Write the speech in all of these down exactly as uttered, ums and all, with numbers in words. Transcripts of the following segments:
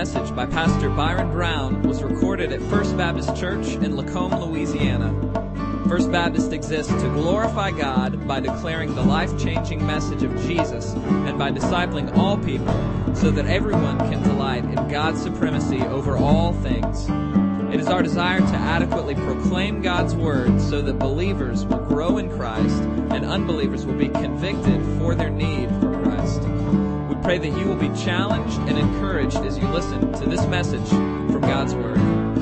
message by Pastor Byron Brown was recorded at First Baptist Church in Lacombe, Louisiana. First Baptist exists to glorify God by declaring the life-changing message of Jesus and by discipling all people so that everyone can delight in God's supremacy over all things. It is our desire to adequately proclaim God's Word so that believers will grow in Christ and unbelievers will be convicted for their need for Christ. We pray that you will be challenged and encouraged as you listen to this message from God's Word.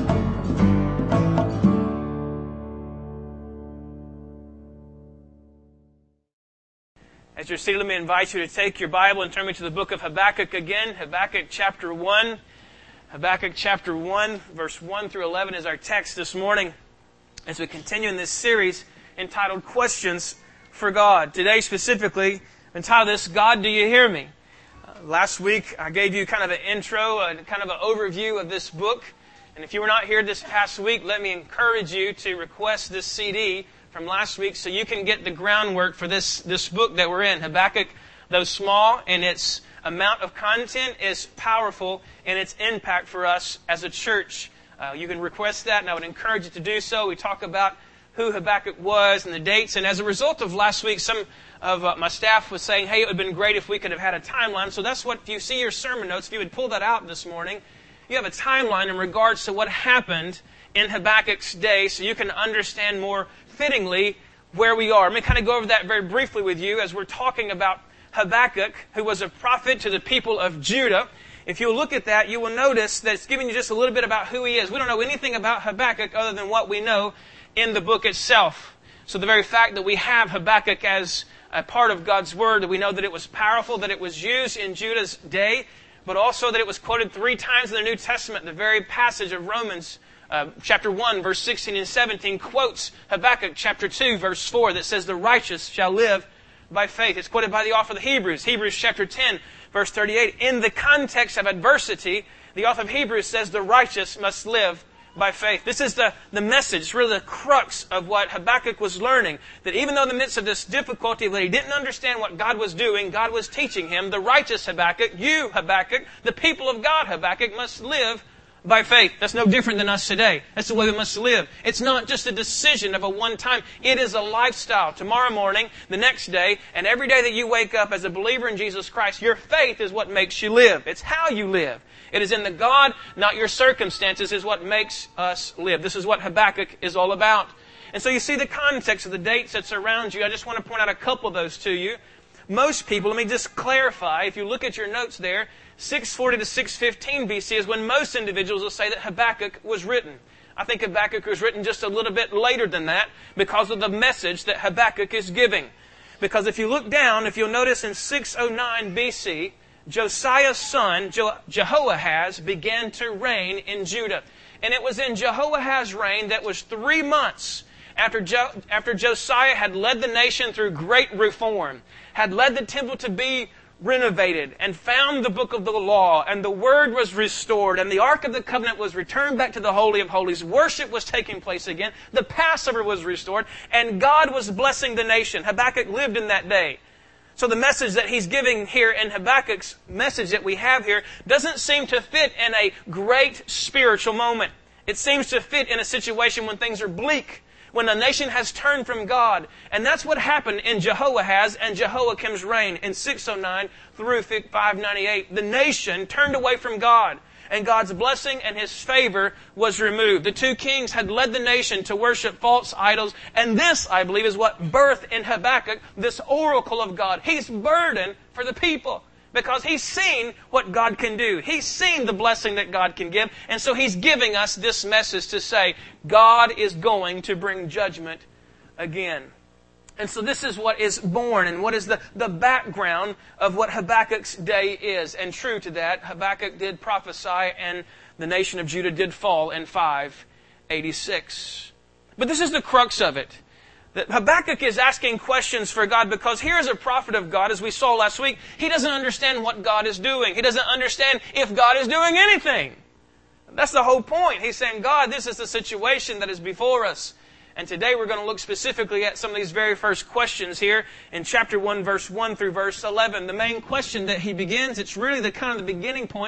As you're seated, let me invite you to take your Bible and turn me to the book of Habakkuk again. Habakkuk chapter one. Habakkuk chapter one, verse one through eleven is our text this morning as we continue in this series entitled Questions for God. Today specifically, I'm entitled this, God, Do You Hear Me? Uh, last week I gave you kind of an intro, uh, kind of an overview of this book. And if you were not here this past week, let me encourage you to request this C D from last week so you can get the groundwork for this, this book that we're in. Habakkuk, though small in its amount of content, is powerful in its impact for us as a church. Uh, you can request that, and I would encourage you to do so. We talk about who Habakkuk was and the dates, and as a result of last week, some of uh, my staff was saying, hey, it would have been great if we could have had a timeline. So that's what, if you see your sermon notes, if you would pull that out this morning, you have a timeline in regards to what happened in Habakkuk's day so you can understand more fittingly where we are. Let me kind of go over that very briefly with you as we're talking about Habakkuk, who was a prophet to the people of Judah. If you look at that, you will notice that it's giving you just a little bit about who he is. We don't know anything about Habakkuk other than what we know in the book itself. So the very fact that we have Habakkuk as a part of God's Word, that we know that it was powerful, that it was used in Judah's day, but also that it was quoted three times in the New Testament. The very passage of Romans uh, chapter one, verse sixteen and seventeen quotes Habakkuk chapter two, verse four, that says, the righteous shall live by faith. It's quoted by the author of the Hebrews. Hebrews chapter ten, verse thirty-eight. In the context of adversity, the author of Hebrews says the righteous must live by faith. This is the, the message, really the crux of what Habakkuk was learning. That even though in the midst of this difficulty that he didn't understand what God was doing, God was teaching him, the righteous Habakkuk, you Habakkuk, the people of God Habakkuk must live by faith. That's no different than us today. That's the way we must live. It's not just a decision of a one time. It is a lifestyle. Tomorrow morning, the next day, and every day that you wake up as a believer in Jesus Christ, your faith is what makes you live. It's how you live. It is in the God, not your circumstances, is what makes us live. This is what Habakkuk is all about. And so you see the context of the dates that surround you. I just want to point out a couple of those to you. Most people, let me just clarify, if you look at your notes there, six forty to six fifteen B C is when most individuals will say that Habakkuk was written. I think Habakkuk was written just a little bit later than that because of the message that Habakkuk is giving. Because if you look down, if you'll notice in six oh nine B C, Josiah's son, Jehoahaz, began to reign in Judah. And it was in Jehoahaz's reign that was three months after, jo- after Josiah had led the nation through great reform, had led the temple to be renovated, and found the book of the law, and the word was restored, and the Ark of the Covenant was returned back to the Holy of Holies. Worship was taking place again. The Passover was restored, and God was blessing the nation. Habakkuk lived in that day. So the message that he's giving here in Habakkuk's message that we have here doesn't seem to fit in a great spiritual moment. It seems to fit in a situation when things are bleak, when a nation has turned from God. And that's what happened in Jehoahaz and Jehoiakim's reign in six oh nine through five ninety-eight. The nation turned away from God, and God's blessing and His favor was removed. The two kings had led the nation to worship false idols, and this, I believe, is what birthed in Habakkuk this oracle of God. He's burdened for the people, because he's seen what God can do. He's seen the blessing that God can give. And so he's giving us this message to say, God is going to bring judgment again. And so this is what is born and what is the, the background of what Habakkuk's day is. And true to that, Habakkuk did prophesy and the nation of Judah did fall in five eighty-six. But this is the crux of it. That Habakkuk is asking questions for God because here is a prophet of God, as we saw last week. He doesn't understand what God is doing. He doesn't understand if God is doing anything. That's the whole point. He's saying, God, this is the situation that is before us. And today we're going to look specifically at some of these very first questions here in chapter one, verse one through verse eleven. The main question that he begins, it's really the kind of the beginning point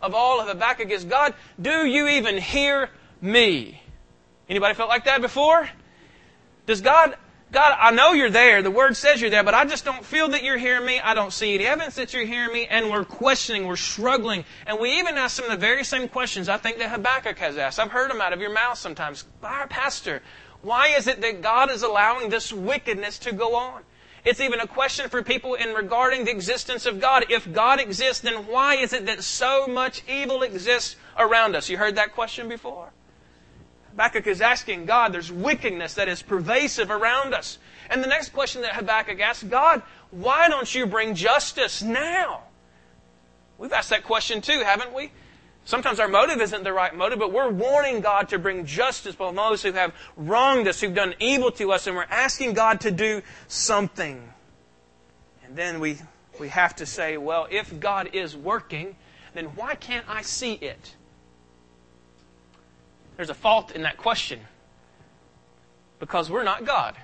of all of Habakkuk is, God, do you even hear me? Anybody felt like that before? Does God, God, I know you're there. The Word says you're there, but I just don't feel that you're hearing me. I don't see any evidence that you're hearing me. And we're questioning, we're struggling. And we even ask some of the very same questions I think that Habakkuk has asked. I've heard them out of your mouth sometimes. Our pastor, why is it that God is allowing this wickedness to go on? It's even a question for people in regarding the existence of God. If God exists, then why is it that so much evil exists around us? You heard that question before? Habakkuk is asking God, there's wickedness that is pervasive around us. And the next question that Habakkuk asks, God, why don't you bring justice now? We've asked that question too, haven't we? Sometimes our motive isn't the right motive, but we're warning God to bring justice upon those who have wronged us, who've done evil to us, and we're asking God to do something. And then we, we have to say, well, if God is working, then why can't I see it? There's a fault in that question. Because we're not God.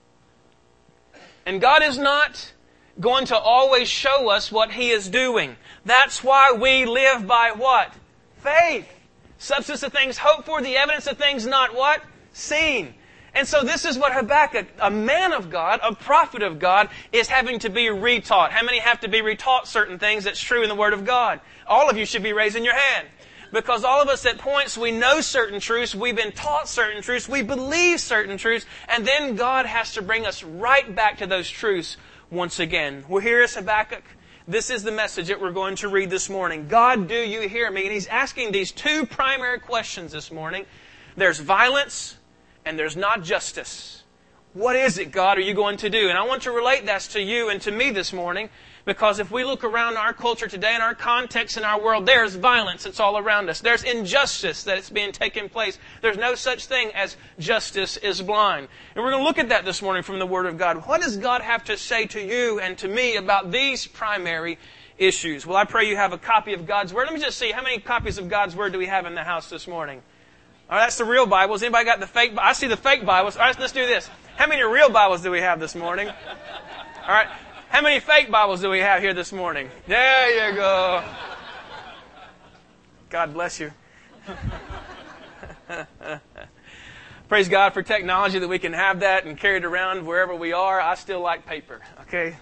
And God is not going to always show us what He is doing. That's why we live by what? Faith. Substance of things hoped for, the evidence of things not what? Seen. And so this is what Habakkuk, a man of God, a prophet of God, is having to be retaught. How many have to be retaught certain things that's true in the Word of God? All of you should be raising your hand. Because all of us at points, we know certain truths, we've been taught certain truths, we believe certain truths, and then God has to bring us right back to those truths once again. Well, here is Habakkuk. This is the message that we're going to read this morning. God, do you hear me? And he's asking these two primary questions this morning. There's violence and there's not justice. What is it, God, are you going to do? And I want to relate that to you and to me this morning. Because if we look around our culture today, in our context, in our world, there's violence that's all around us. There's injustice that's being taken place. There's no such thing as justice is blind. And we're going to look at that this morning from the Word of God. What does God have to say to you and to me about these primary issues? Well, I pray you have a copy of God's Word. Let me just see, how many copies of God's Word do we have in the house this morning? All right, that's the real Bibles. Anybody got the fake? I see the fake Bibles. All right, let's do this. How many real Bibles do we have this morning? All right. How many fake Bibles do we have here this morning? There you go. God bless you. Praise God for technology that we can have that and carry it around wherever we are. I still like paper, okay?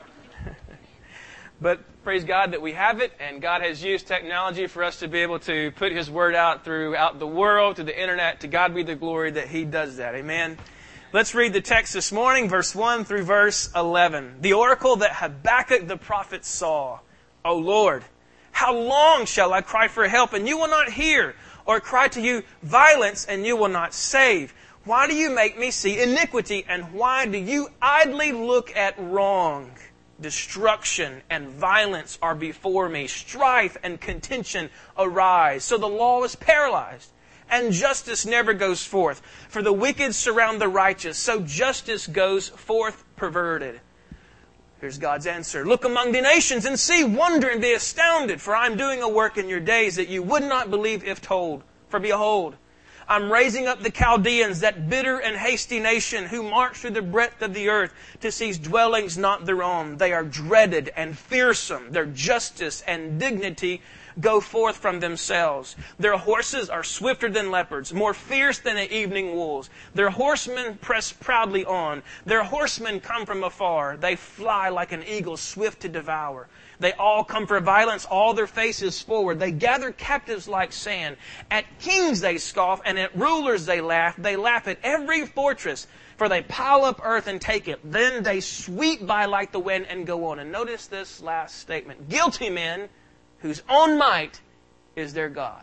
But praise God that we have it, and God has used technology for us to be able to put His Word out throughout the world, to the internet. To God be the glory that He does that. Amen. Let's read the text this morning, verse one through verse eleven. The oracle that Habakkuk the prophet saw. O Lord, how long shall I cry for help, and you will not hear, or cry to you violence, and you will not save? Why do you make me see iniquity, and why do you idly look at wrong? Destruction and violence are before me. Strife and contention arise. So the law is paralyzed. And justice never goes forth. For the wicked surround the righteous, so justice goes forth perverted. Here's God's answer. Look among the nations and see, wonder and be astounded, for I am doing a work in your days that you would not believe if told. For behold, I'm raising up the Chaldeans, that bitter and hasty nation, who march through the breadth of the earth to seize dwellings not their own. They are dreaded and fearsome. Their justice and dignity go forth from themselves. Their horses are swifter than leopards, more fierce than the evening wolves. Their horsemen press proudly on. Their horsemen come from afar. They fly like an eagle, swift to devour. They all come for violence, all their faces forward. They gather captives like sand. At kings they scoff, and at rulers they laugh. They laugh at every fortress, for they pile up earth and take it. Then they sweep by like the wind and go on. And notice this last statement. Guilty men whose own might is their God.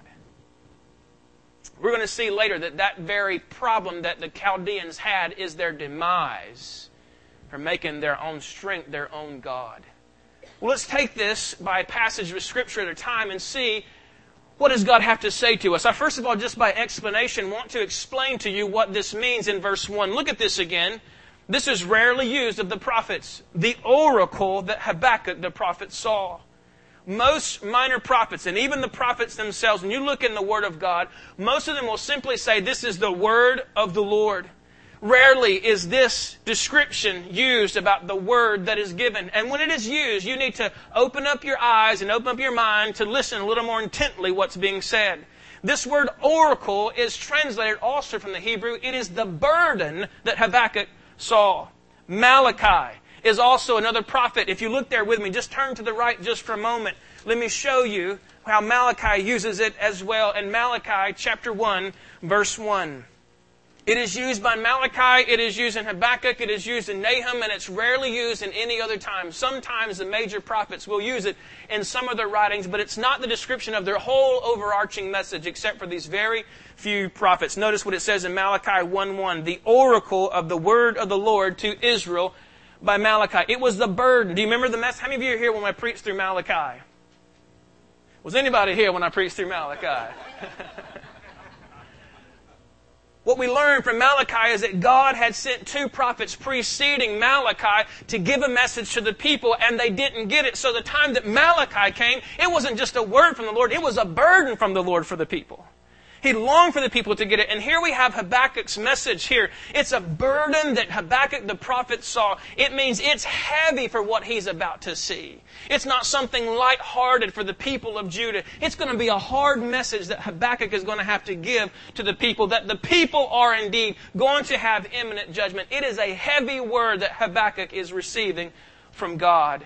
We're going to see later that that very problem that the Chaldeans had is their demise for making their own strength their own God. Well, let's take this by a passage of Scripture at a time and see what does God have to say to us. I first of all, just by explanation, want to explain to you what this means in verse one. Look at this again. This is rarely used of the prophets. The oracle that Habakkuk the prophet saw. Most minor prophets, and even the prophets themselves, when you look in the Word of God, most of them will simply say, this is the word of the Lord. Rarely is this description used about the word that is given. And when it is used, you need to open up your eyes and open up your mind to listen a little more intently what's being said. This word oracle is translated also from the Hebrew. It is the burden that Habakkuk saw. Malachi is also another prophet. If you look there with me, just turn to the right just for a moment. Let me show you how Malachi uses it as well in Malachi chapter one, verse one. It is used by Malachi, it is used in Habakkuk, it is used in Nahum, and it's rarely used in any other time. Sometimes the major prophets will use it in some of their writings, but it's not the description of their whole overarching message except for these very few prophets. Notice what it says in Malachi one one, the oracle of the word of the Lord to Israel by Malachi. It was the burden. Do you remember the mess? How many of you are here when I preached through Malachi? Was anybody here when I preached through Malachi? What we learn from Malachi is that God had sent two prophets preceding Malachi to give a message to the people, and they didn't get it. So the time that Malachi came, it wasn't just a word from the Lord, it was a burden from the Lord for the people. He longed for the people to get it. And here we have Habakkuk's message here. It's a burden that Habakkuk the prophet saw. It means it's heavy for what he's about to see. It's not something lighthearted for the people of Judah. It's going to be a hard message that Habakkuk is going to have to give to the people, that the people are indeed going to have imminent judgment. It is a heavy word that Habakkuk is receiving from God.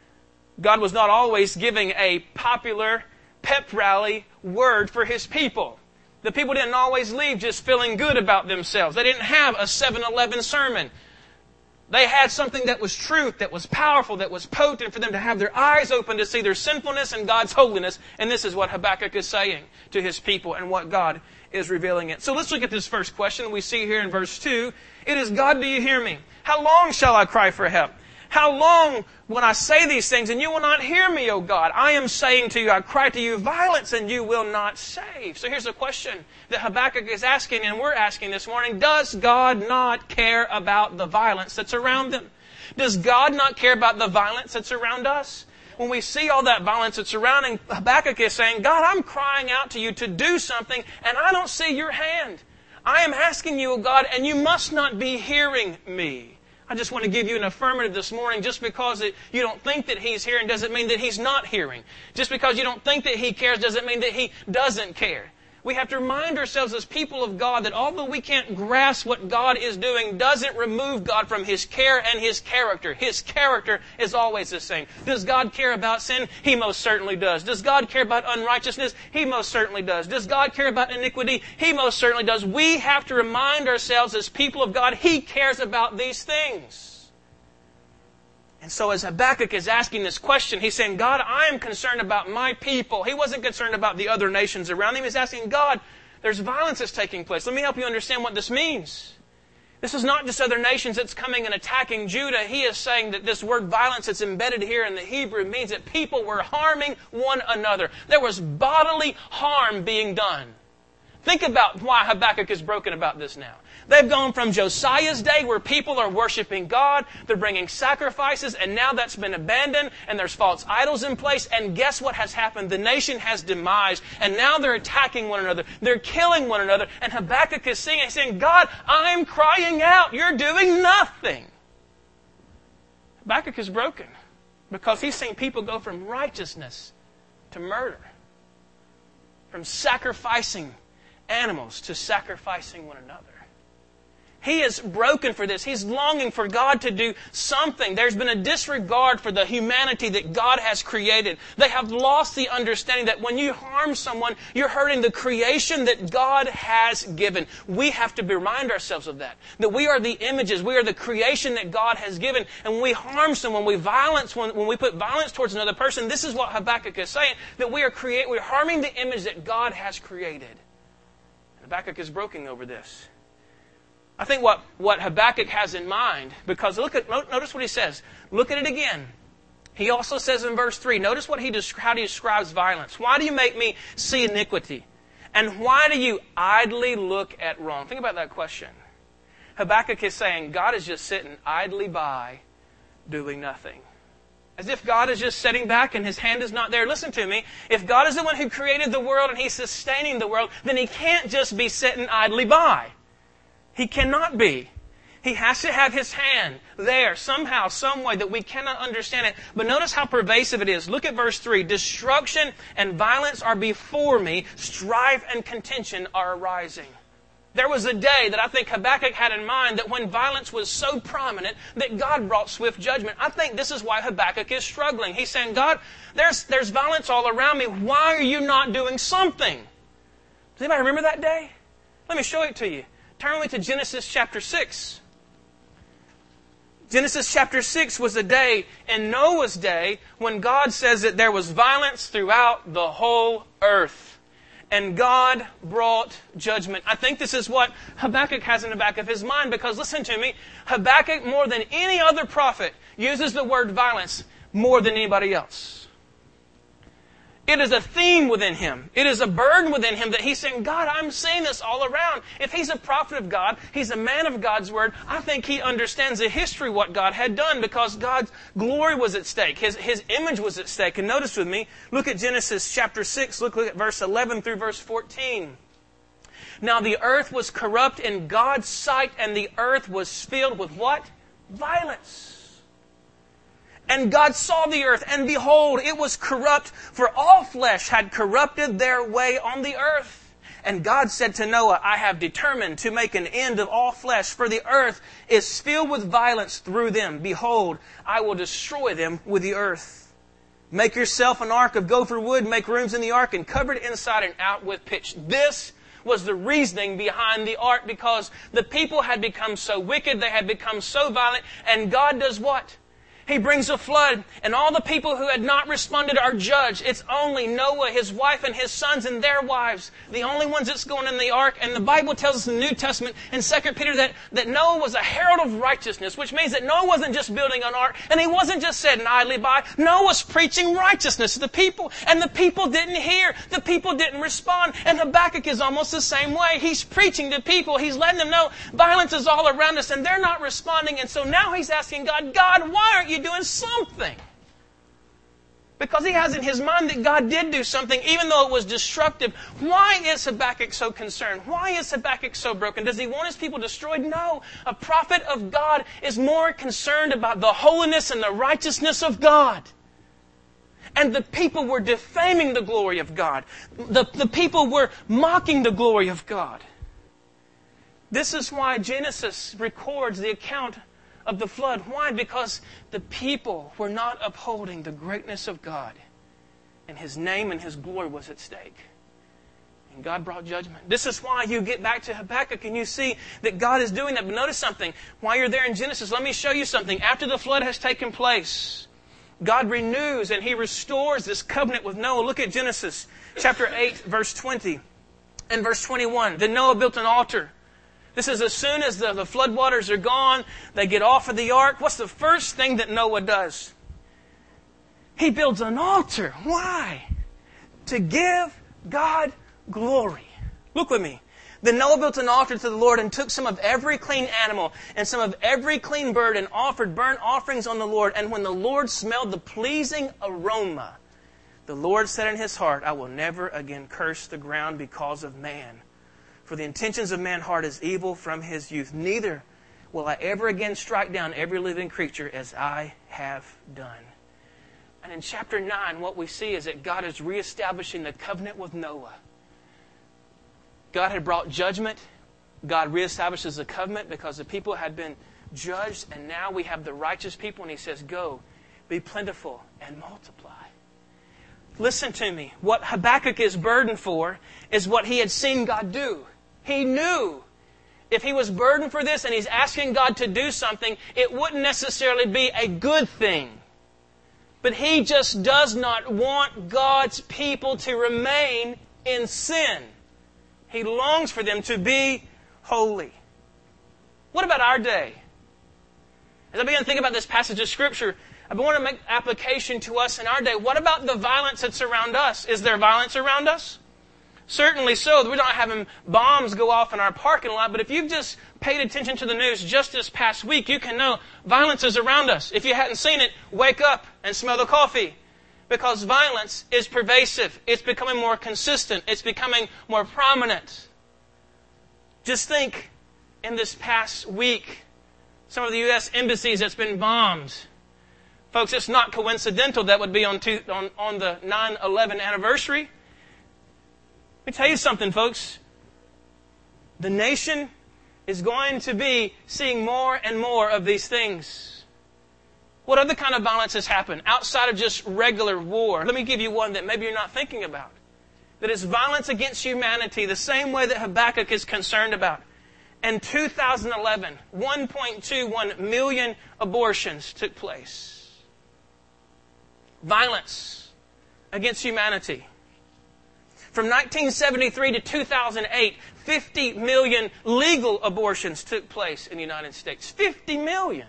God was not always giving a popular pep rally word for His people. The people didn't always leave just feeling good about themselves. They didn't have a seven eleven sermon. They had something that was truth, that was powerful, that was potent for them to have their eyes open to see their sinfulness and God's holiness. And this is what Habakkuk is saying to his people and what God is revealing it. So let's look at this first question we see here in verse two. It is, God, do you hear me? How long shall I cry for help? How long when I say these things and you will not hear me, O God? I am saying to you, I cry to you violence and you will not save. So here's a question that Habakkuk is asking and we're asking this morning. Does God not care about the violence that's around them? Does God not care about the violence that's around us? When we see all that violence that's surrounding, Habakkuk is saying, God, I'm crying out to you to do something and I don't see your hand. I am asking you, O God, and you must not be hearing me. I just want to give you an affirmative this morning. Just because it, you don't think that He's hearing doesn't mean that He's not hearing. Just because you don't think that He cares doesn't mean that He doesn't care. We have to remind ourselves as people of God that although we can't grasp what God is doing, doesn't remove God from His care and His character. His character is always the same. Does God care about sin? He most certainly does. Does God care about unrighteousness? He most certainly does. Does God care about iniquity? He most certainly does. We have to remind ourselves as people of God, He cares about these things. And so as Habakkuk is asking this question, he's saying, God, I am concerned about my people. He wasn't concerned about the other nations around him. He's asking, God, there's violence that's taking place. Let me help you understand what this means. This is not just other nations that's coming and attacking Judah. He is saying that this word violence that's embedded here in the Hebrew means that people were harming one another. There was bodily harm being done. Think about why Habakkuk is broken about this now. They've gone from Josiah's day where people are worshiping God, they're bringing sacrifices, and now that's been abandoned, and there's false idols in place, and guess what has happened? The nation has demised, and now they're attacking one another. They're killing one another, and Habakkuk is singing, he's saying, God, I'm crying out. You're doing nothing. Habakkuk is broken because he's seen people go from righteousness to murder, from sacrificing animals to sacrificing one another. He is broken for this. He's longing for God to do something. There's been a disregard for the humanity that God has created. They have lost the understanding that when you harm someone, you're hurting the creation that God has given. We have to remind ourselves of that. That we are the images. We are the creation that God has given. And when we harm someone, we violence, when, when we put violence towards another person, this is what Habakkuk is saying, that we are create, we're harming the image that God has created. Habakkuk is broken over this. I think what, what Habakkuk has in mind, because look at notice what he says. Look at it again. He also says in verse three, notice what he how he describes violence. Why do you make me see iniquity? And why do you idly look at wrong? Think about that question. Habakkuk is saying, God is just sitting idly by, doing nothing. As if God is just sitting back and His hand is not there. Listen to me. If God is the one who created the world and He's sustaining the world, then He can't just be sitting idly by. He cannot be. He has to have His hand there somehow, some way that we cannot understand it. But notice how pervasive it is. Look at verse three. Destruction and violence are before me. Strife and contention are arising. There was a day that I think Habakkuk had in mind that when violence was so prominent that God brought swift judgment. I think this is why Habakkuk is struggling. He's saying, God, there's, there's violence all around me. Why are you not doing something? Does anybody remember that day? Let me show it to you. Turn with me to Genesis chapter six. Genesis chapter six was a day in Noah's day when God says that there was violence throughout the whole earth. And God brought judgment. I think this is what Habakkuk has in the back of his mind because, listen to me, Habakkuk, more than any other prophet, uses the word violence more than anybody else. It is a theme within him. It is a burden within him that he's saying, God, I'm seeing this all around. If he's a prophet of God, he's a man of God's word, I think he understands the history of what God had done because God's glory was at stake. His, his image was at stake. And notice with me, look at Genesis chapter six. Look, look at verse eleven through verse fourteen. Now the earth was corrupt in God's sight, and the earth was filled with what? Violence. And God saw the earth, and behold, it was corrupt, for all flesh had corrupted their way on the earth. And God said to Noah, I have determined to make an end of all flesh, for the earth is filled with violence through them. Behold, I will destroy them with the earth. Make yourself an ark of gopher wood, make rooms in the ark, and cover it inside and out with pitch. This was the reasoning behind the ark, because the people had become so wicked, they had become so violent, and God does what? He brings a flood, and all the people who had not responded are judged. It's only Noah, his wife, and his sons and their wives, the only ones that's going in the ark. And the Bible tells us in the New Testament, in Second Peter, that, that Noah was a herald of righteousness, which means that Noah wasn't just building an ark, and he wasn't just sitting idly by. Noah was preaching righteousness to the people, and the people didn't hear. The people didn't respond. And Habakkuk is almost the same way. He's preaching to people. He's letting them know violence is all around us, and they're not responding. And so now he's asking God, God, why aren't you doing something? Because he has in his mind that God did do something, even though it was destructive. Why is Habakkuk so concerned? Why is Habakkuk so broken? Does he want his people destroyed? No. A prophet of God is more concerned about the holiness and the righteousness of God. And the people were defaming the glory of God. The, the people were mocking the glory of God. This is why Genesis records the account of the flood. Why? Because the people were not upholding the greatness of God, and His name and His glory was at stake. And God brought judgment. This is why you get back to Habakkuk and you see that God is doing that. But notice something. While you're there in Genesis, let me show you something. After the flood has taken place, God renews and He restores this covenant with Noah. Look at Genesis chapter eight, verse twenty and verse twenty-one. Then Noah built an altar. This is as soon as the, the floodwaters are gone, they get off of the ark. What's the first thing that Noah does? He builds an altar. Why? To give God glory. Look with me. Then Noah built an altar to the Lord and took some of every clean animal and some of every clean bird and offered burnt offerings on the Lord. And when the Lord smelled the pleasing aroma, the Lord said in His heart, I will never again curse the ground because of man. For the intentions of man's heart is evil from his youth. Neither will I ever again strike down every living creature as I have done. And in chapter nine, what we see is that God is reestablishing the covenant with Noah. God had brought judgment. God reestablishes the covenant because the people had been judged. And now we have the righteous people. And He says, go, be plentiful and multiply. Listen to me. What Habakkuk is burdened for is what he had seen God do. He knew if he was burdened for this and he's asking God to do something, it wouldn't necessarily be a good thing. But he just does not want God's people to remain in sin. He longs for them to be holy. What about our day? As I began to think about this passage of Scripture, I want to make application to us in our day. What about the violence that's around us? Is there violence around us? Certainly so. We're not having bombs go off in our parking lot, but if you've just paid attention to the news just this past week, you can know violence is around us. If you hadn't seen it, wake up and smell the coffee. Because violence is pervasive. It's becoming more consistent. It's becoming more prominent. Just think, in this past week, Some of the U S embassies that's been bombed. Folks, it's not coincidental that would be on, two, on, on the nine eleven anniversary. Let me tell you something, folks. The nation is going to be seeing more and more of these things. What other kind of violence has happened outside of just regular war? Let me give you one that maybe you're not thinking about. That is violence against humanity, the same way that Habakkuk is concerned about. In two thousand eleven, one point two one million abortions took place. Violence against humanity. From nineteen seventy-three to two thousand eight, fifty million legal abortions took place in the United States. fifty million.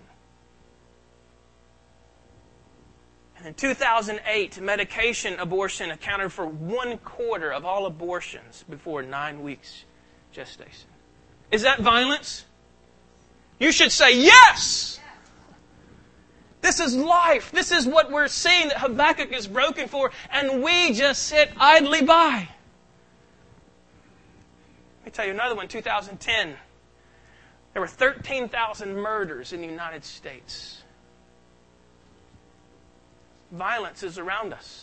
And in two thousand eight, medication abortion accounted for one quarter of all abortions before nine weeks gestation. Is that violence? You should say yes! This is life. This is what we're seeing that Habakkuk is broken for, and we just sit idly by. Let me tell you another one, two thousand ten. There were thirteen thousand murders in the United States. Violence is around us.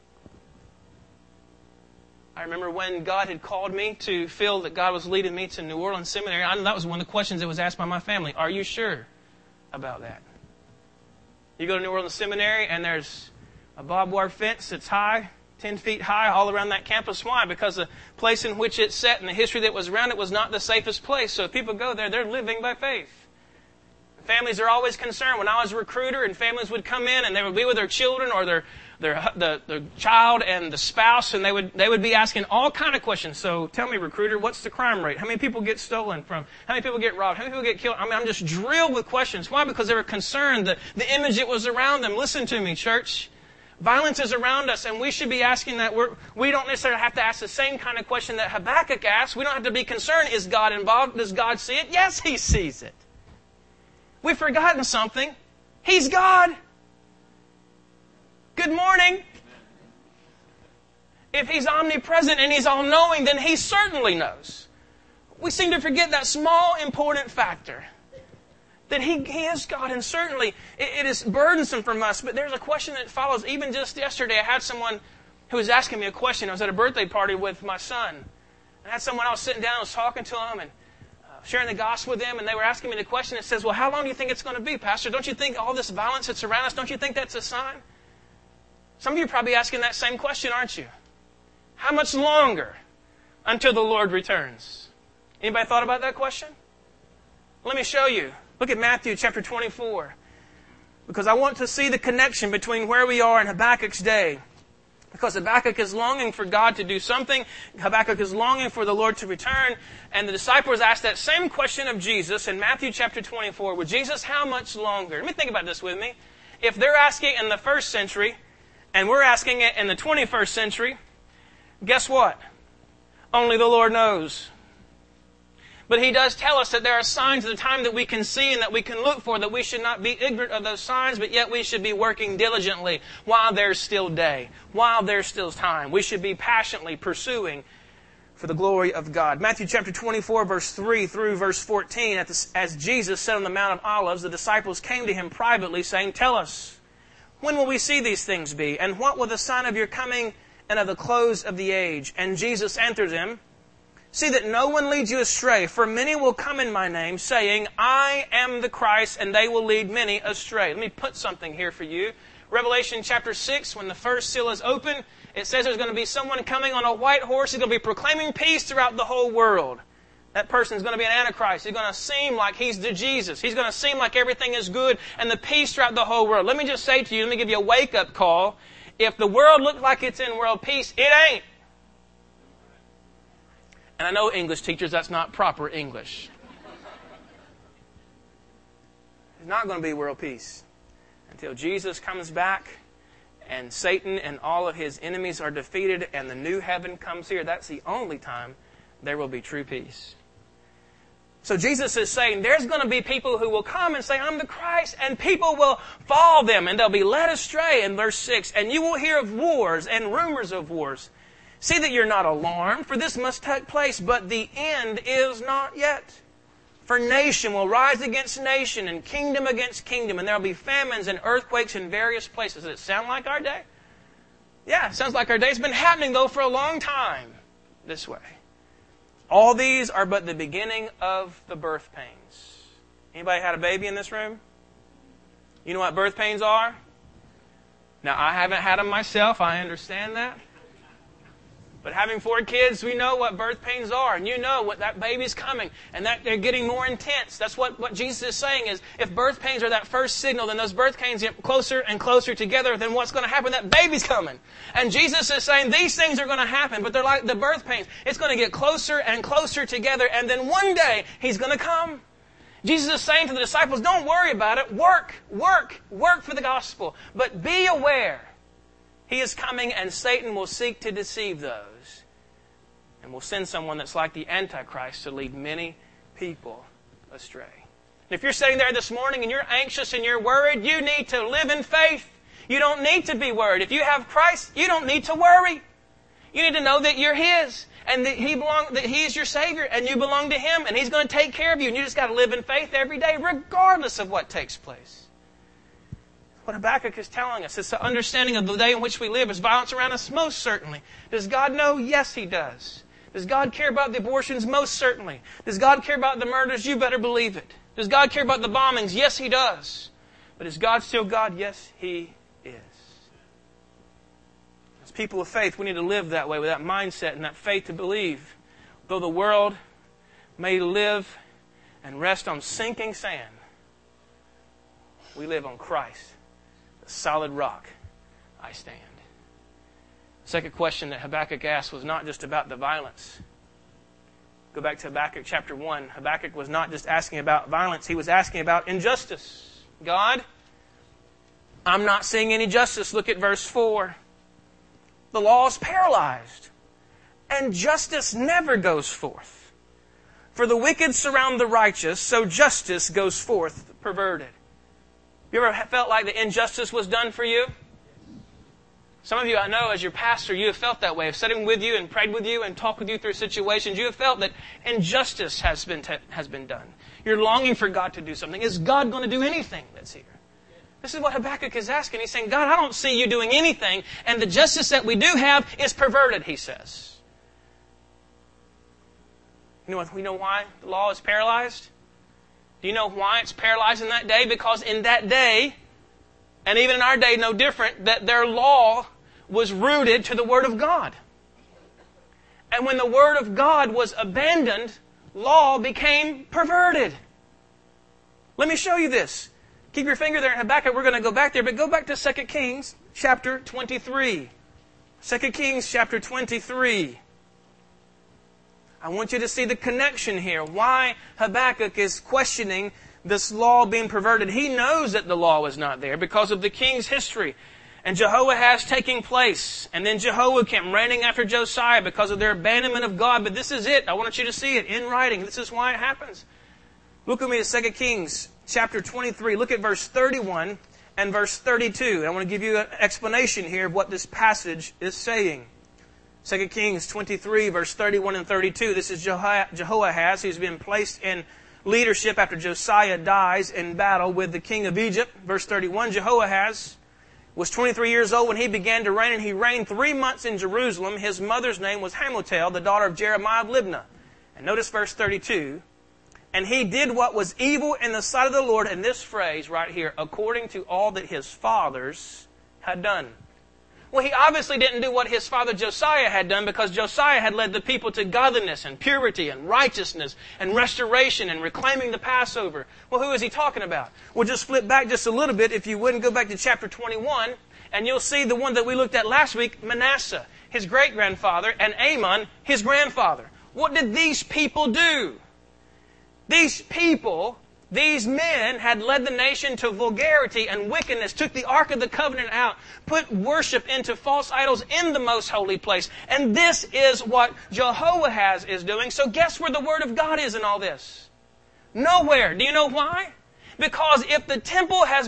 I remember when God had called me to feel that God was leading me to New Orleans Seminary. I know that was one of the questions that was asked by my family. Are you sure about that? You go to New Orleans Seminary and there's a barbed wire fence that's high, ten feet high, all around that campus. Why? Because the place in which it's set and the history that was around it was not the safest place. So if people go there, they're living by faith. Families are always concerned. When I was a recruiter and families would come in and they would be with their children or their their the, the child and the spouse, and they would they would be asking all kind of questions. So tell me, recruiter, what's the crime rate? How many people get stolen from? How many people get robbed? How many people get killed? I mean, I'm just drilled with questions. Why? Because they were concerned. The, the image that was around them. Listen to me, church. Violence is around us, and we should be asking that. We're, we don't necessarily have to ask the same kind of question that Habakkuk asked. We don't have to be concerned. Is God involved? Does God see it? Yes, He sees it. We've forgotten something. He's God. Good morning. If He's omnipresent and He's all-knowing, then He certainly knows. We seem to forget that small, important factor. That He, he is God, and certainly it, it is burdensome from us. But there's a question that follows. Even just yesterday, I had someone who was asking me a question. I was at a birthday party with my son. And I had someone, I was sitting down, I was talking to him, and sharing the gospel with them, and they were asking me the question. It says, well, how long do you think it's going to be, Pastor? Don't you think all this violence that's around us, don't you think that's a sign? Some of you are probably asking that same question, aren't you? How much longer until the Lord returns? Anybody thought about that question? Let me show you. Look at Matthew chapter twenty-four. Because I want to see the connection between where we are in Habakkuk's day. Because Habakkuk is longing for God to do something. Habakkuk is longing for the Lord to return. And the disciples asked that same question of Jesus in Matthew chapter twenty-four. With Jesus, how much longer? Let me think about this with me. If they're asking in the first century, and we're asking it in the twenty-first century, guess what? Only the Lord knows. But He does tell us that there are signs of the time that we can see and that we can look for, that we should not be ignorant of those signs, but yet we should be working diligently while there's still day, while there's still time. We should be passionately pursuing for the glory of God. Matthew chapter twenty-four, verse three through verse fourteen, as Jesus sat on the Mount of Olives, the disciples came to Him privately, saying, tell us, when will we see these things be? And what will the sign of your coming and of the close of the age? And Jesus answered them, see that no one leads you astray, for many will come in my name, saying, I am the Christ, and they will lead many astray. Let me put something here for you. Revelation chapter six, when the first seal is open, it says there's going to be someone coming on a white horse. He's going to be proclaiming peace throughout the whole world. That person is going to be an Antichrist. He's going to seem like he's the Jesus. He's going to seem like everything is good and the peace throughout the whole world. Let me just say to you, let me give you a wake-up call. If the world looks like it's in world peace, it ain't. And I know English teachers, that's not proper English. It's not going to be world peace until Jesus comes back and Satan and all of his enemies are defeated and the new heaven comes here. That's the only time there will be true peace. So Jesus is saying there's going to be people who will come and say, I'm the Christ, and people will follow them and they'll be led astray in verse six. And you will hear of wars and rumors of wars. See that you're not alarmed, for this must take place, but the end is not yet. For nation will rise against nation and kingdom against kingdom, and there will be famines and earthquakes in various places. Does it sound like our day? Yeah, it sounds like our day. It's been happening, though, for a long time this way. All these are but the beginning of the birth pains. Anybody had a baby in this room? You know what birth pains are? Now, I haven't had them myself. I understand that. But having four kids, we know what birth pains are. And you know what that baby's coming. And that they're getting more intense. That's what, what Jesus is saying is, if birth pains are that first signal, then those birth pains get closer and closer together, then what's going to happen? That baby's coming. And Jesus is saying these things are going to happen, but they're like the birth pains. It's going to get closer and closer together, and then one day He's going to come. Jesus is saying to the disciples, don't worry about it. Work, work, work for the gospel. But be aware. He is coming, and Satan will seek to deceive those. And will send someone that's like the Antichrist to lead many people astray. And if you're sitting there this morning and you're anxious and you're worried, you need to live in faith. You don't need to be worried. If you have Christ, you don't need to worry. You need to know that you're His, and that He belong, that He is your Savior, and you belong to Him, and He's going to take care of you. And you just got to live in faith every day, regardless of what takes place. What Habakkuk is telling us, it's the understanding of the day in which we live. Is violence around us? Most certainly. Does God know? Yes, He does. Does God care about the abortions? Most certainly. Does God care about the murders? You better believe it. Does God care about the bombings? Yes, He does. But is God still God? Yes, He is. As people of faith, we need to live that way, with that mindset and that faith to believe. Though the world may live and rest on sinking sand, we live on Christ. Solid rock, I stand. The second question that Habakkuk asked was not just about the violence. Go back to Habakkuk chapter one. Habakkuk was not just asking about violence. He was asking about injustice. God, I'm not seeing any justice. Look at verse four. The law is paralyzed, and justice never goes forth. For the wicked surround the righteous, so justice goes forth perverted. You ever felt like the injustice was done for you? Some of you, I know, as your pastor, you have felt that way. Of sitting with you and prayed with you and talked with you through situations, you have felt that injustice has been te- has been done. You're longing for God to do something. Is God going to do anything that's here? This is what Habakkuk is asking. He's saying, God, I don't see you doing anything, and the justice that we do have is perverted, he says. You know what? We know why the law is paralyzed? Do you know why it's paralyzed in that day? Because in that day, and even in our day no different, that their law was rooted to the Word of God. And when the Word of God was abandoned, law became perverted. Let me show you this. Keep your finger there in Habakkuk. We're going to go back there, but go back to Second Kings chapter twenty-three. Second Kings chapter twenty-three. I want you to see the connection here. Why Habakkuk is questioning this law being perverted. He knows that the law was not there because of the king's history. And Jehoahaz taking place. And then Jehoiakim reigning after Josiah because of their abandonment of God. But this is it. I want you to see it in writing. This is why it happens. Look with me at Second Kings chapter twenty-three. Look at verse thirty-one and verse thirty-two. I want to give you an explanation here of what this passage is saying. Second Kings twenty-three, verse thirty-one and thirty-two. This is Jehoahaz, who's been placed in leadership after Josiah dies in battle with the king of Egypt. Verse thirty-one, Jehoahaz was twenty-three years old when he began to reign, and he reigned three months in Jerusalem. His mother's name was Hamutal, the daughter of Jeremiah of Libnah. And notice verse thirty-two. And he did what was evil in the sight of the Lord, and this phrase right here, according to all that his fathers had done. Well, he obviously didn't do what his father Josiah had done, because Josiah had led the people to godliness and purity and righteousness and restoration and reclaiming the Passover. Well, who is he talking about? We'll just flip back just a little bit, if you wouldn't, go back to chapter twenty-one, and you'll see the one that we looked at last week, Manasseh, his great-grandfather, and Amon, his grandfather. What did these people do? These people, these men had led the nation to vulgarity and wickedness, took the Ark of the Covenant out, put worship into false idols in the most holy place. And this is what Jehoahaz is doing. So guess where the Word of God is in all this? Nowhere. Do you know why? Because if the temple has been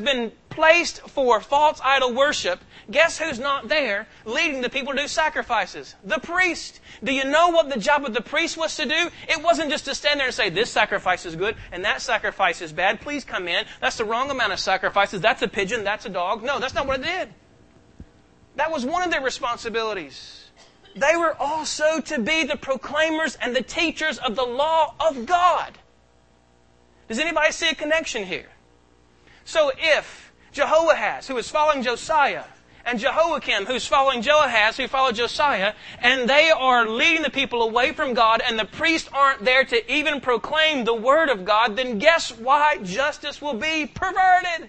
placed for false idol worship, guess who's not there leading the people to do sacrifices? The priest. Do you know what the job of the priest was to do? It wasn't just to stand there and say, this sacrifice is good and that sacrifice is bad. Please come in. That's the wrong amount of sacrifices. That's a pigeon. That's a dog. No, that's not what it did. That was one of their responsibilities. They were also to be the proclaimers and the teachers of the law of God. Does anybody see a connection here? So if Jehoahaz, who was following Josiah, and Jehoiakim, who's following Joahaz, who followed Josiah, and they are leading the people away from God, and the priests aren't there to even proclaim the Word of God, then guess why justice will be perverted?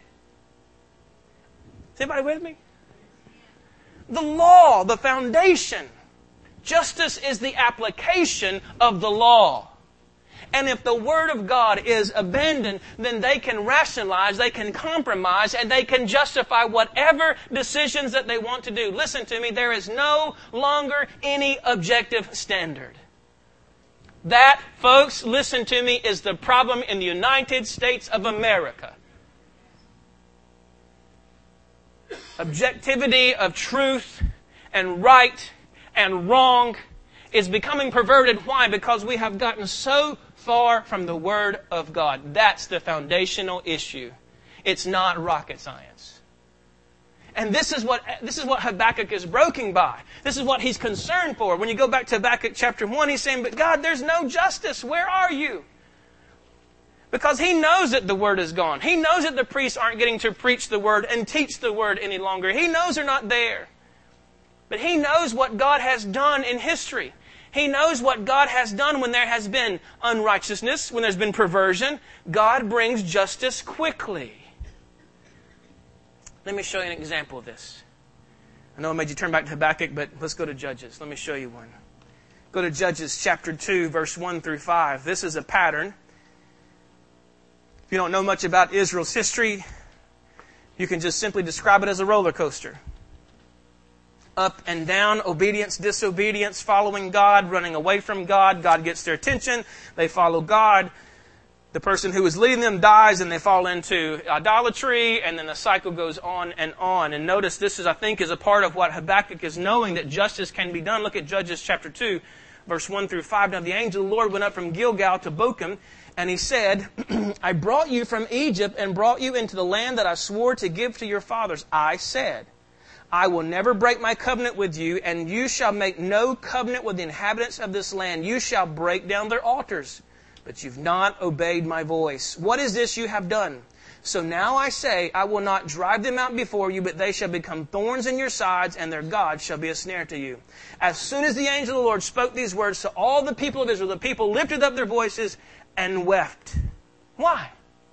Is anybody with me? The law, the foundation. Justice is the application of the law. And if the Word of God is abandoned, then they can rationalize, they can compromise, and they can justify whatever decisions that they want to do. Listen to me, there is no longer any objective standard. That, folks, listen to me, is the problem in the United States of America. Objectivity of truth and right and wrong is becoming perverted. Why? Because we have gotten so far from the Word of God. That's the foundational issue. It's not rocket science. And this is what this is what Habakkuk is broken by. This is what he's concerned for. When you go back to Habakkuk chapter one, he's saying, but God, there's no justice. Where are you? Because he knows that the Word is gone. He knows that the priests aren't getting to preach the Word and teach the Word any longer. He knows they're not there. But he knows what God has done in history. He knows what God has done when there has been unrighteousness, when there's been perversion. God brings justice quickly. Let me show you an example of this. I know I made you turn back to Habakkuk, but let's go to Judges. Let me show you one. Go to Judges chapter two, verse one through five. This is a pattern. If you don't know much about Israel's history, you can just simply describe it as a roller coaster. Up and down, obedience, disobedience, following God, running away from God. God gets their attention. They follow God. The person who is leading them dies and they fall into idolatry, and then the cycle goes on and on. And notice this is, I think, is a part of what Habakkuk is knowing, that justice can be done. Look at Judges chapter two, verse one through five. Now the angel of the Lord went up from Gilgal to Bochum, and he said, I brought you from Egypt and brought you into the land that I swore to give to your fathers. I said, I will never break my covenant with you, and you shall make no covenant with the inhabitants of this land. You shall break down their altars, but you've not obeyed my voice. What is this you have done? So now I say, I will not drive them out before you, but they shall become thorns in your sides, and their God shall be a snare to you. As soon as the angel of the Lord spoke these words to all the people of Israel, the people lifted up their voices and wept. Why?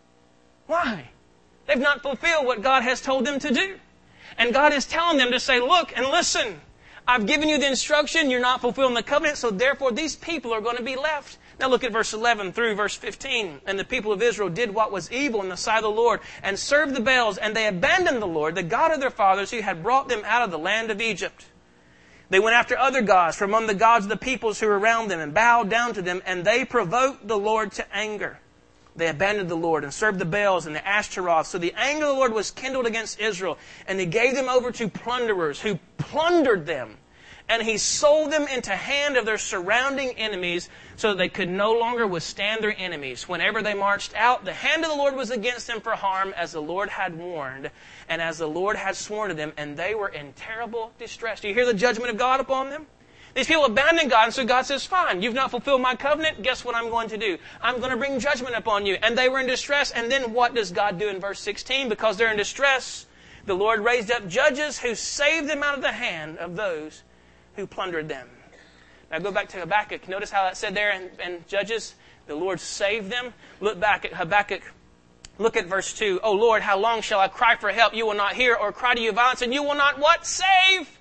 Why? They've not fulfilled what God has told them to do. And God is telling them to say, look and listen. I've given you the instruction. You're not fulfilling the covenant. So therefore, these people are going to be left. Now look at verse eleven through verse fifteen. And the people of Israel did what was evil in the sight of the Lord and served the Baals. And they abandoned the Lord, the God of their fathers, who had brought them out of the land of Egypt. They went after other gods from among the gods of the peoples who were around them and bowed down to them. And they provoked the Lord to anger. They abandoned the Lord and served the Baals and the Ashtaroth. So the anger of the Lord was kindled against Israel, and He gave them over to plunderers who plundered them. And He sold them into hand of their surrounding enemies so that they could no longer withstand their enemies. Whenever they marched out, the hand of the Lord was against them for harm, as the Lord had warned and as the Lord had sworn to them, and they were in terrible distress. Do you hear the judgment of God upon them? These people abandoned God, and so God says, fine, you've not fulfilled my covenant. Guess what I'm going to do? I'm going to bring judgment upon you. And they were in distress. And then what does God do in verse sixteen? Because they're in distress, the Lord raised up judges who saved them out of the hand of those who plundered them. Now go back to Habakkuk. Notice how that said there in, in Judges, the Lord saved them. Look back at Habakkuk. Look at verse two. Oh Lord, how long shall I cry for help? You will not hear, or cry to you violence, and you will not what? Save!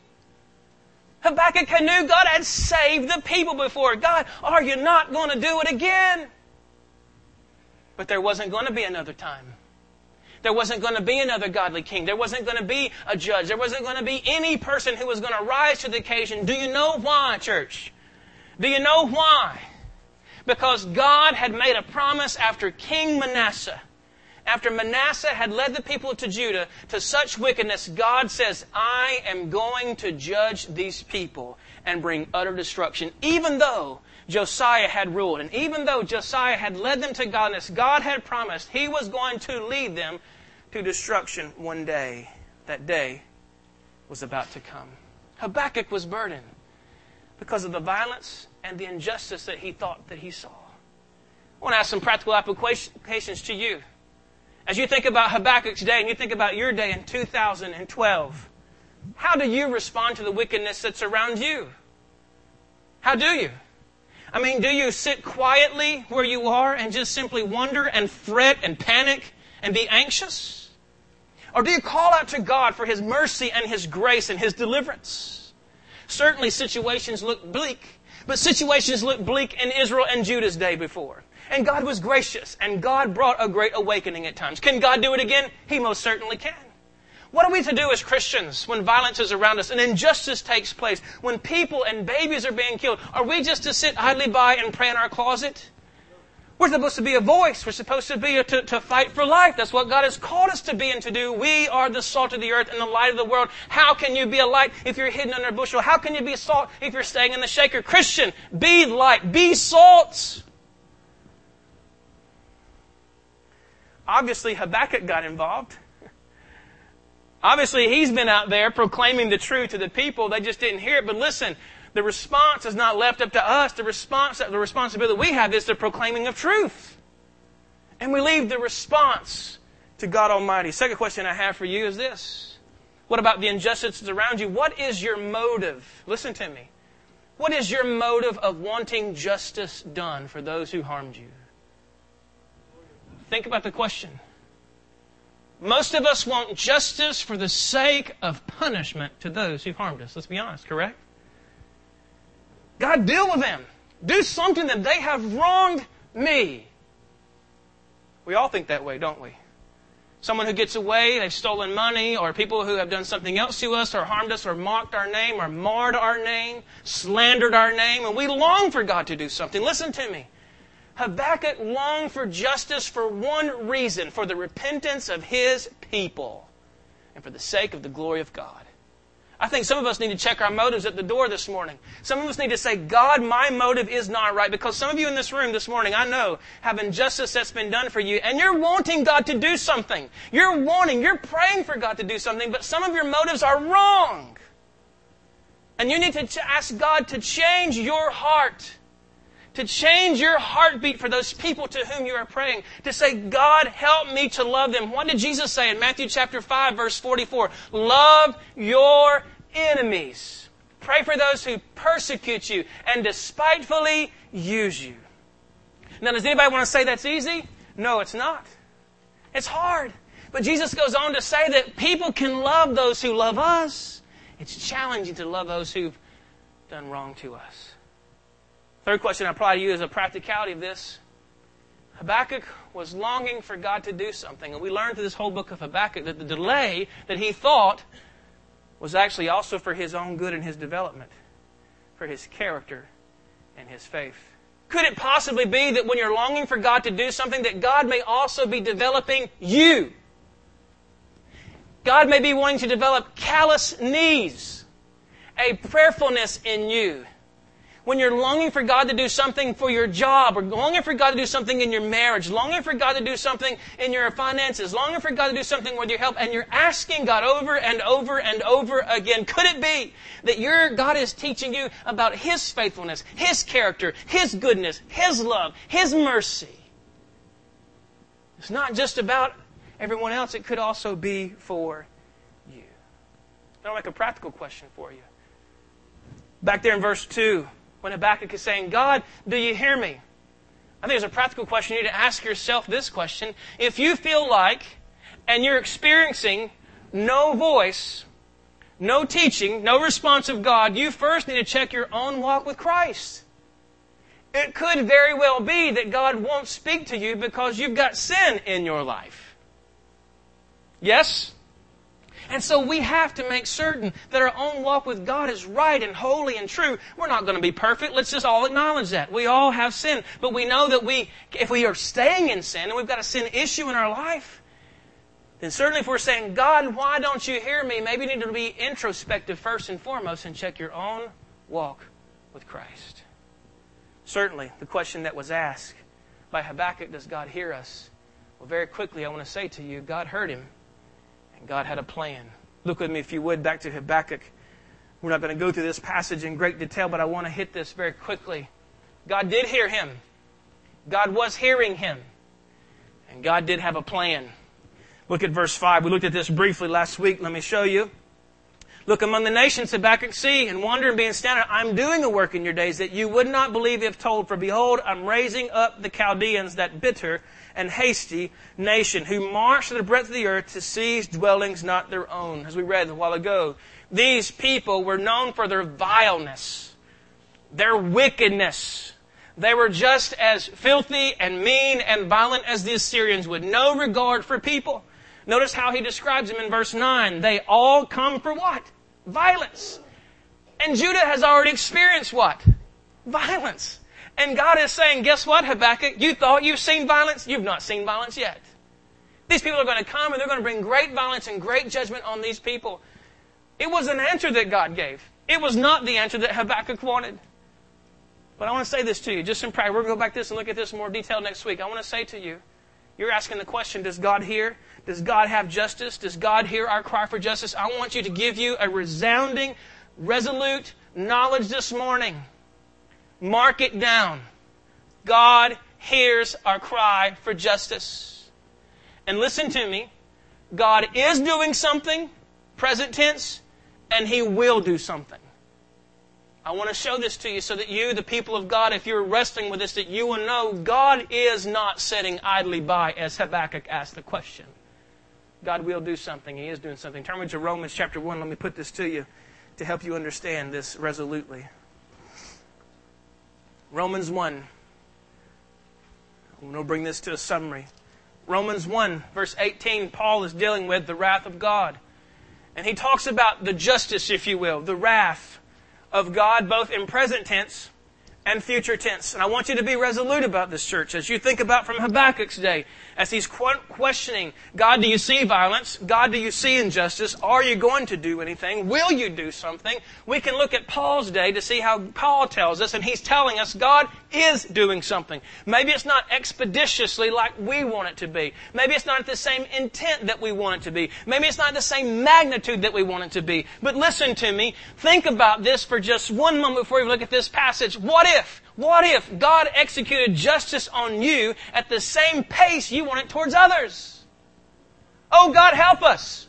Habakkuk knew God had saved the people before. God, are you not going to do it again? But there wasn't going to be another time. There wasn't going to be another godly king. There wasn't going to be a judge. There wasn't going to be any person who was going to rise to the occasion. Do you know why, church? Do you know why? Because God had made a promise after King Manasseh. after Manasseh had led the people to Judah to such wickedness, God says, I am going to judge these people and bring utter destruction. Even though Josiah had ruled, and even though Josiah had led them to godliness, God had promised He was going to lead them to destruction one day. That day was about to come. Habakkuk was burdened because of the violence and the injustice that he thought that he saw. I want to ask some practical applications to you. As you think about Habakkuk's day and you think about your day in two thousand twelve, how do you respond to the wickedness that's around you? How do you? I mean, do you sit quietly where you are and just simply wonder and fret and panic and be anxious? Or do you call out to God for His mercy and His grace and His deliverance? Certainly situations look bleak, but situations looked bleak in Israel and Judah's day before. And God was gracious, and God brought a great awakening at times. Can God do it again? He most certainly can. What are we to do as Christians when violence is around us and injustice takes place, when people and babies are being killed? Are we just to sit idly by and pray in our closet? We're supposed to be a voice. We're supposed to be a, to, to fight for life. That's what God has called us to be and to do. We are the salt of the earth and the light of the world. How can you be a light if you're hidden under a bushel? How can you be salt if you're staying in the shaker? Christian, be light. Be salt. Obviously, Habakkuk got involved. Obviously, he's been out there proclaiming the truth to the people. They just didn't hear it. But listen, the response is not left up to us. The response, the responsibility we have is the proclaiming of truth. And we leave the response to God Almighty. Second question I have for you is this. What about the injustices around you? What is your motive? Listen to me. What is your motive of wanting justice done for those who harmed you? Think about the question. Most of us want justice for the sake of punishment to those who harmed us. Let's be honest, correct? God, deal with them. Do something that they have wronged me. We all think that way, don't we? Someone who gets away, they've stolen money, or people who have done something else to us, or harmed us, or mocked our name, or marred our name, slandered our name, and we long for God to do something. Listen to me. Habakkuk longed for justice for one reason, for the repentance of his people and for the sake of the glory of God. I think some of us need to check our motives at the door this morning. Some of us need to say, God, my motive is not right. Because some of you in this room this morning, I know, have injustice that's been done for you, and you're wanting God to do something. You're wanting, you're praying for God to do something, but some of your motives are wrong. And you need to ask God to change your heart. To change your heartbeat for those people to whom you are praying. To say, God, help me to love them. What did Jesus say in Matthew chapter five, verse forty-four? Love your enemies. Pray for those who persecute you and despitefully use you. Now, does anybody want to say that's easy? No, it's not. It's hard. But Jesus goes on to say that people can love those who love us. It's challenging to love those who've done wrong to us. Third question I apply to you is a practicality of this. Habakkuk was longing for God to do something. And we learned through this whole book of Habakkuk that the delay that he thought was actually also for his own good and his development, for his character and his faith. Could it possibly be that when you're longing for God to do something, that God may also be developing you? God may be wanting to develop callous knees, a prayerfulness in you. When you're longing for God to do something for your job, or longing for God to do something in your marriage, longing for God to do something in your finances, longing for God to do something with your health, and you're asking God over and over and over again, could it be that your God is teaching you about His faithfulness, His character, His goodness, His love, His mercy? It's not just about everyone else. It could also be for you. I'll make a practical question for you. Back there in verse two, when Habakkuk is saying, God, do you hear me? I think there's a practical question. You need to ask yourself this question. If you feel like, and you're experiencing no voice, no teaching, no response of God, you first need to check your own walk with Christ. It could very well be that God won't speak to you because you've got sin in your life. Yes? And so we have to make certain that our own walk with God is right and holy and true. We're not going to be perfect. Let's just all acknowledge that. We all have sin. But we know that we, if we are staying in sin and we've got a sin issue in our life, then certainly if we're saying, God, why don't you hear me? Maybe you need to be introspective first and foremost and check your own walk with Christ. Certainly, the question that was asked by Habakkuk, does God hear us? Well, very quickly, I want to say to you, God heard him, and God had a plan. Look with me, if you would, back to Habakkuk. We're not going to go through this passage in great detail, but I want to hit this very quickly. God did hear him. God was hearing him. And God did have a plan. Look at verse five. We looked at this briefly last week. Let me show you. Look among the nations, Habakkuk, see, and wonder and be astounded. I'm doing a work in your days that you would not believe if told. For behold, I'm raising up the Chaldeans, that bitter and hasty nation, who march to the breadth of the earth to seize dwellings not their own. As we read a while ago, these people were known for their vileness, their wickedness. They were just as filthy and mean and violent as the Assyrians, with no regard for people. Notice how he describes them in verse nine. They all come for what? Violence. And Judah has already experienced what? Violence. And God is saying, guess what, Habakkuk? You thought you've seen violence? You've not seen violence yet. These people are going to come and they're going to bring great violence and great judgment on these people. It was an answer that God gave. It was not the answer that Habakkuk wanted. But I want to say this to you, just in practice. We're going to go back to this and look at this in more detail next week. I want to say to you, you're asking the question, does God hear? Does God have justice? Does God hear our cry for justice? I want you to give you a resounding, resolute knowledge this morning. Mark it down. God hears our cry for justice. And listen to me. God is doing something, present tense, and He will do something. I want to show this to you so that you, the people of God, if you're wrestling with this, that you will know God is not sitting idly by as Habakkuk asked the question. God will do something. He is doing something. Turn me to Romans chapter one. Let me put this to you to help you understand this resolutely. Romans one. I'm going to bring this to a summary. Romans one, verse eighteen, Paul is dealing with the wrath of God. And he talks about the justice, if you will, the wrath of God, both in present tense and future tense. And I want you to be resolute about this, church, as you think about from Habakkuk's day, as he's questioning, God, do you see violence? God, do you see injustice? Are you going to do anything? Will you do something? We can look at Paul's day to see how Paul tells us, and he's telling us God is doing something. Maybe it's not expeditiously like we want it to be. Maybe it's not the same intent that we want it to be. Maybe it's not the same magnitude that we want it to be. But listen to me. Think about this for just one moment before we look at this passage. What if? What if God executed justice on you at the same pace you want it towards others? Oh, God, help us.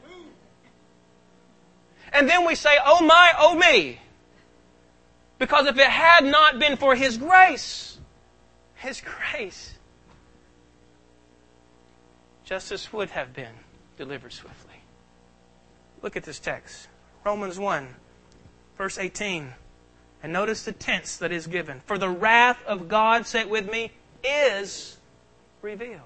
And then we say, oh my, oh me. Because if it had not been for His grace, His grace, justice would have been delivered swiftly. Look at this text. Romans one, verse eighteen. And notice the tense that is given. For the wrath of God, say it with me, is revealed.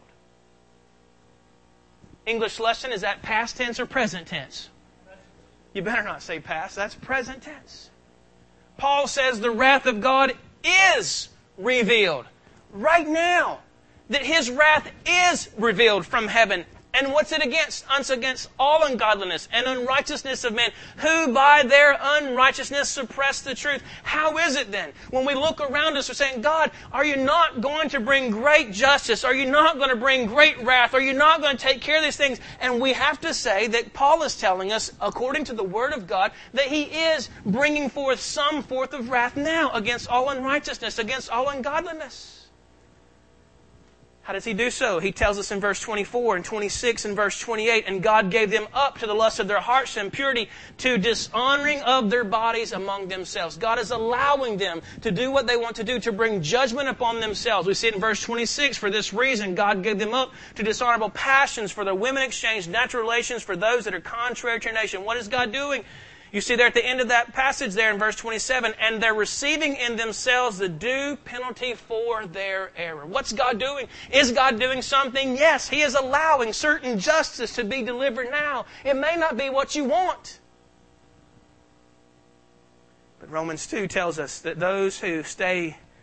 English lesson, is that past tense or present tense? You better not say past. That's present tense. Paul says the wrath of God is revealed right now. That His wrath is revealed from heaven. And what's it against? It's against all ungodliness and unrighteousness of men, who by their unrighteousness suppress the truth. How is it then? When we look around us, we're saying, God, are you not going to bring great justice? Are you not going to bring great wrath? Are you not going to take care of these things? And we have to say that Paul is telling us, according to the Word of God, that He is bringing forth some forth of wrath now against all unrighteousness, against all ungodliness. How does He do so? He tells us in verse twenty-four and twenty-six and verse twenty-eight, and God gave them up to the lust of their hearts and impurity, to dishonoring of their bodies among themselves. God is allowing them to do what they want to do, to bring judgment upon themselves. We see it in verse twenty-six. For this reason, God gave them up to dishonorable passions, for their women exchanged natural relations for those that are contrary to your nation. What is God doing? You see there at the end of that passage there in verse twenty-seven, and they're receiving in themselves the due penalty for their error. What's God doing? Is God doing something? Yes, He is allowing certain justice to be delivered now. It may not be what you want. But Romans two tells us that those who stay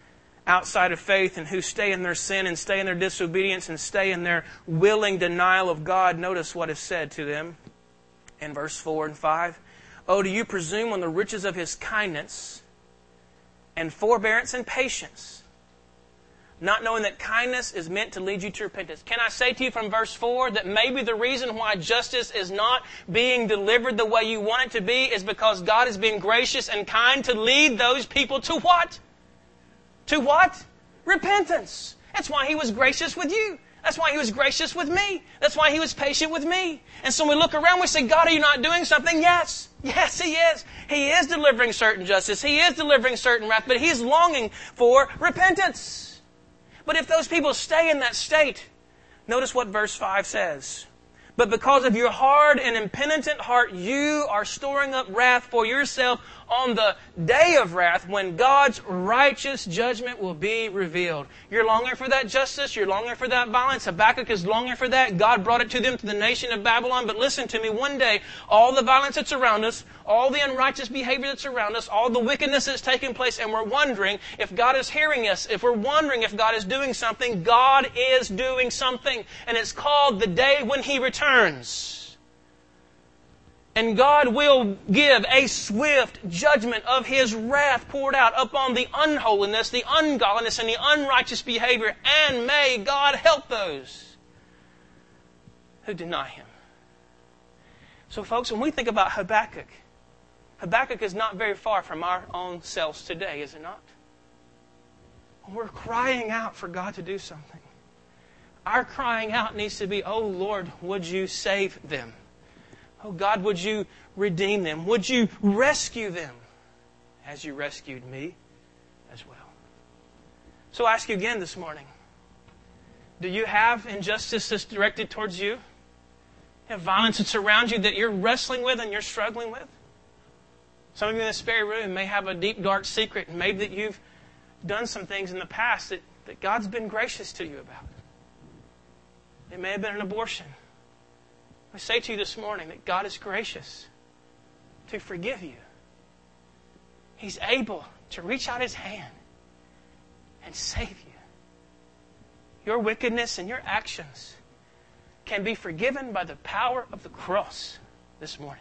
outside of faith and who stay in their sin and stay in their disobedience and stay in their willing denial of God, notice what is said to them in verse four and five. Oh, do you presume on the riches of His kindness and forbearance and patience, not knowing that kindness is meant to lead you to repentance? Can I say to you from verse four that maybe the reason why justice is not being delivered the way you want it to be is because God is being gracious and kind to lead those people to what? To what? Repentance. That's why He was gracious with you. That's why He was gracious with me. That's why He was patient with me. And so when we look around, we say, God, are you not doing something? Yes. Yes, He is. He is delivering certain justice. He is delivering certain wrath. But He is longing for repentance. But if those people stay in that state, notice what verse five says. But because of your hard and impenitent heart, you are storing up wrath for yourself on the day of wrath when God's righteous judgment will be revealed. You're longing for that justice. You're longing for that violence. Habakkuk is longing for that. God brought it to them, to the nation of Babylon. But listen to me, one day, all the violence that's around us, all the unrighteous behavior that's around us, all the wickedness that's taking place, and we're wondering if God is hearing us, if we're wondering if God is doing something, God is doing something. And it's called the day when He returns. And God will give a swift judgment of His wrath poured out upon the unholiness, the ungodliness, and the unrighteous behavior. And may God help those who deny Him. So folks, when we think about Habakkuk, Habakkuk is not very far from our own selves today, is it not? We're crying out for God to do something. Our crying out needs to be, oh Lord, would you save them? Oh God, would you redeem them? Would you rescue them as you rescued me as well? So I ask you again this morning, do you have injustice that's directed towards you? You have violence that's around you that you're wrestling with and you're struggling with? Some of you in this very room may have a deep, dark secret, and maybe that you've done some things in the past that, that God's been gracious to you about. It may have been an abortion. I say to you this morning that God is gracious to forgive you. He's able to reach out His hand and save you. Your wickedness and your actions can be forgiven by the power of the cross this morning.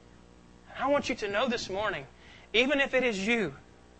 And I want you to know this morning, even if it is you,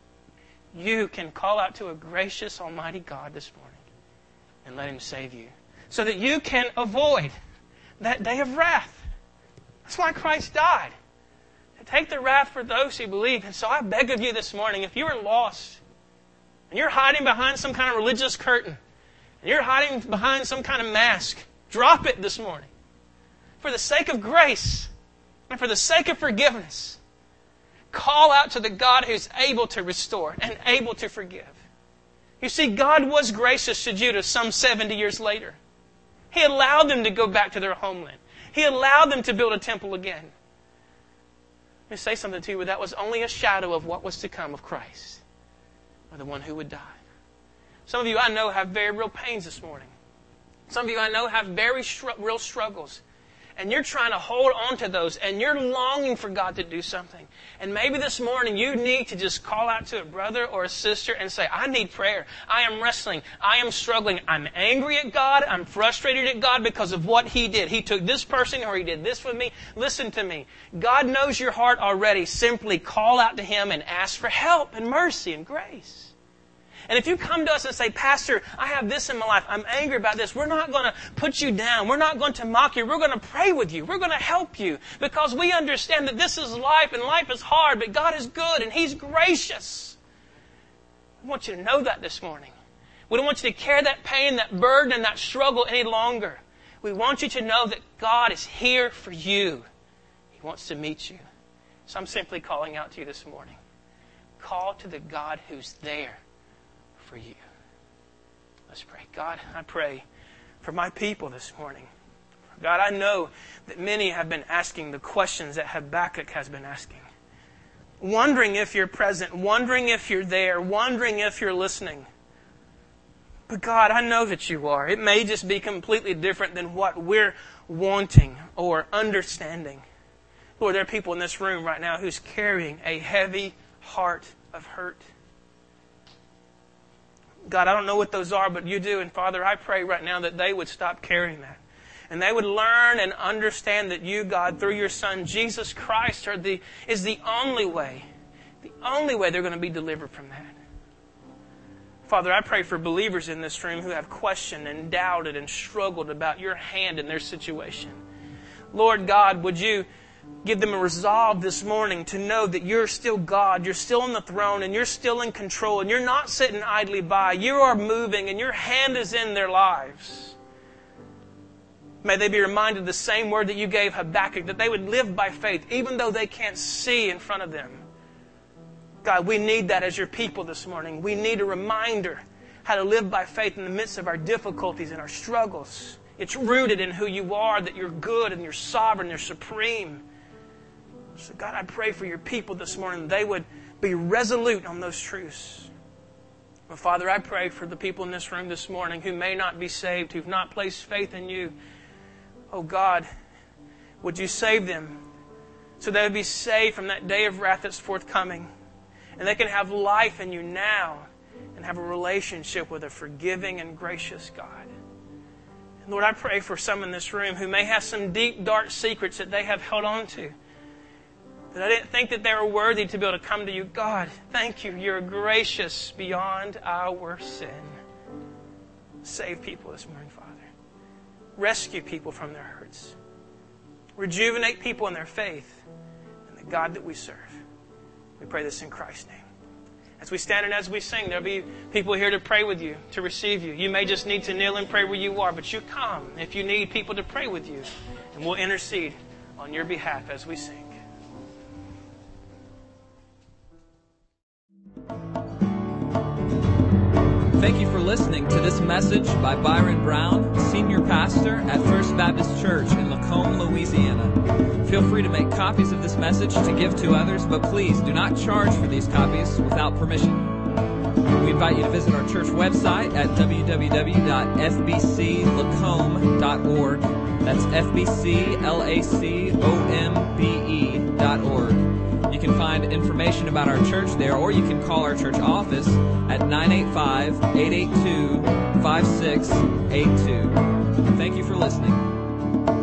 you can call out to a gracious Almighty God this morning and let Him save you so that you can avoid that day of wrath. That's why Christ died. To take the wrath for those who believe. And so I beg of you this morning, if you are lost, and you're hiding behind some kind of religious curtain, and you're hiding behind some kind of mask, drop it this morning. For the sake of grace, and for the sake of forgiveness, call out to the God who's able to restore and able to forgive. You see, God was gracious to Judah some seventy years later. He allowed them to go back to their homeland. He allowed them to build a temple again. Let me say something to you, but that was only a shadow of what was to come of Christ, or the one who would die. Some of you I know have very real pains this morning. Some of you I know have very str- real struggles. And you're trying to hold on to those, and you're longing for God to do something. And maybe this morning you need to just call out to a brother or a sister and say, I need prayer. I am wrestling. I am struggling. I'm angry at God. I'm frustrated at God because of what He did. He took this person or He did this with me. Listen to me. God knows your heart already. Simply call out to Him and ask for help and mercy and grace. And if you come to us and say, Pastor, I have this in my life. I'm angry about this. We're not going to put you down. We're not going to mock you. We're going to pray with you. We're going to help you because we understand that this is life and life is hard, but God is good and He's gracious. We want you to know that this morning. We don't want you to carry that pain, that burden, and that struggle any longer. We want you to know that God is here for you. He wants to meet you. So I'm simply calling out to you this morning. Call to the God who's there for you. Let's pray. God, I pray for my people this morning. God, I know that many have been asking the questions that Habakkuk has been asking. Wondering if you're present, wondering if you're there, wondering if you're listening. But God, I know that you are. It may just be completely different than what we're wanting or understanding. Lord, there are people in this room right now who's carrying a heavy heart of hurt. God, I don't know what those are, but you do. And Father, I pray right now that they would stop carrying that. And they would learn and understand that you, God, through your Son, Jesus Christ, are the, is the only way, the only way they're going to be delivered from that. Father, I pray for believers in this room who have questioned and doubted and struggled about your hand in their situation. Lord God, would you give them a resolve this morning to know that you're still God, you're still on the throne, and you're still in control, and you're not sitting idly by. You are moving, and your hand is in their lives. May they be reminded the same word that you gave Habakkuk, that they would live by faith, even though they can't see in front of them. God, we need that as your people this morning. We need a reminder how to live by faith in the midst of our difficulties and our struggles. It's rooted in who you are, that you're good and you're sovereign, you're supreme. So God, I pray for your people this morning, they would be resolute on those truths. Well, Father, I pray for the people in this room this morning who may not be saved, who've not placed faith in you. Oh God, would you save them so they would be saved from that day of wrath that's forthcoming, and they can have life in you now and have a relationship with a forgiving and gracious God. And Lord, I pray for some in this room who may have some deep, dark secrets that they have held on to, that I didn't think that they were worthy to be able to come to you. God, thank you. You're gracious beyond our sin. Save people this morning, Father. Rescue people from their hurts. Rejuvenate people in their faith in the God that we serve. We pray this in Christ's name. As we stand and as we sing, there'll be people here to pray with you, to receive you. You may just need to kneel and pray where you are, but you come if you need people to pray with you, and we'll intercede on your behalf as we sing. Thank you for listening to this message by Byron Brown, Senior Pastor at First Baptist Church in Lacombe, Louisiana. Feel free to make copies of this message to give to others, but please do not charge for these copies without permission. We invite you to visit our church website at w w w dot f b c lacombe dot org. That's F B C L A C O M B E dot org. You can find information about our church there, or you can call our church office at nine eight five, eight eight two, five six eight two. Thank you for listening.